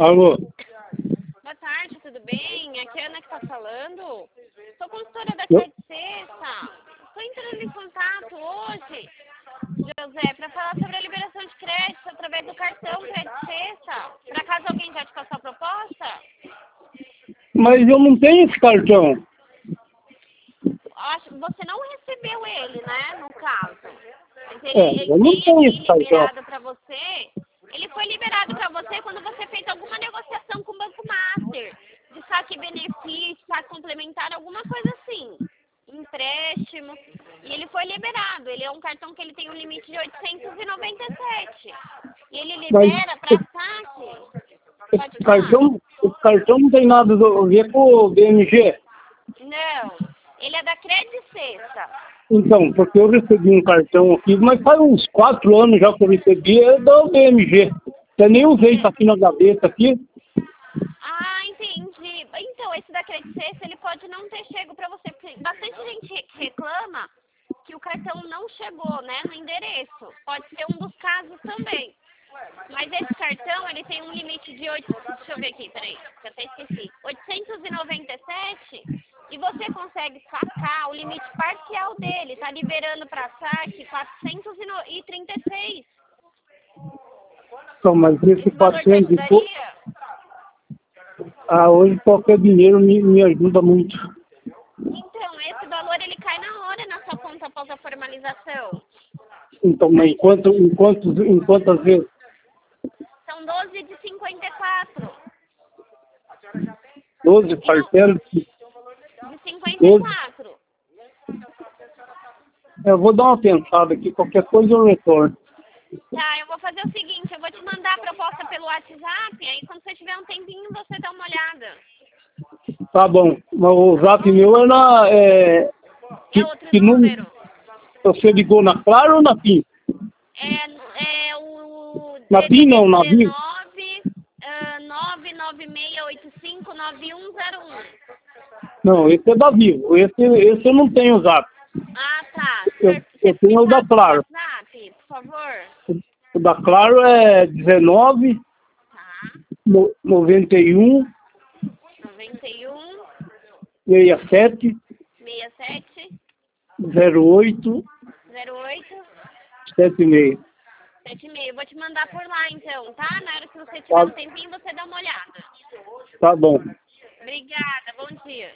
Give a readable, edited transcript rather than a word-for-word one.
Alô? Boa tarde, tudo bem? Aqui é a Ana que está falando. Sou consultora da Eu? Crédito Sexta. Estou entrando em contato hoje, José, para falar sobre a liberação de crédito através do cartão Crédito Sexta. Por acaso alguém já te passou a proposta? Mas eu não tenho esse cartão. Você não recebeu ele, né, no caso. Mas Eu não ele tenho tem esse aqui cartão. liberado para você. Ele foi liberado para você quando você fez alguma negociação com o Banco Master. De saque benefício, saque complementar, alguma coisa assim. Empréstimo. E ele foi liberado. Ele é um cartão que ele tem um limite de 897. E ele Mas libera para saque. Pode falar. esse cartão não tem nada a ver com o BMG. Não. Ele é da Crédito Sexta. Então, porque eu recebi um cartão aqui, mas faz uns 4 anos já que eu recebi, é da BMG. Eu nem usei isso aqui na gaveta aqui. Ah, entendi. Então, esse da Crédito Sexta, ele pode não ter chego para você, porque bastante gente reclama que o cartão não chegou, né, no endereço. Pode ser um dos casos também. Mas esse cartão, ele tem um limite de deixa eu ver aqui, peraí, que eu até esqueci. 897, e você consegue sacar o limite parcial dele. Tá liberando para saque 436. Então, mas esse Esse valor te 400 e pouco, ajudaria? hoje qualquer dinheiro me ajuda muito. Então, esse valor ele cai na hora na sua conta após a formalização. Então, mas em quantas vezes? São 12 de 54. 12 parcelas? De 12. 54. Eu vou dar uma pensada aqui, qualquer coisa eu retorno. Tá, eu vou fazer o seguinte, eu vou te mandar a proposta pelo WhatsApp, aí quando você tiver um tempinho você dá uma olhada. Tá bom. Mas o zap meu é na... É outro que número. você ligou na Claro ou na PIN? É o Na PIN não, na DDD Vivo? 996859101. Não, esse é da Vivo. Esse eu não tenho zap. Ah, tá. Eu Você me tenho o da passa o Claro. WhatsApp, por favor? O da Claro é 19 Tá. 91 91 67 67 08 08 76. 76. Vou te mandar por lá então, tá? Na hora que você tiver Tá, um tempinho, você dá uma olhada. tá bom. Obrigada, bom dia.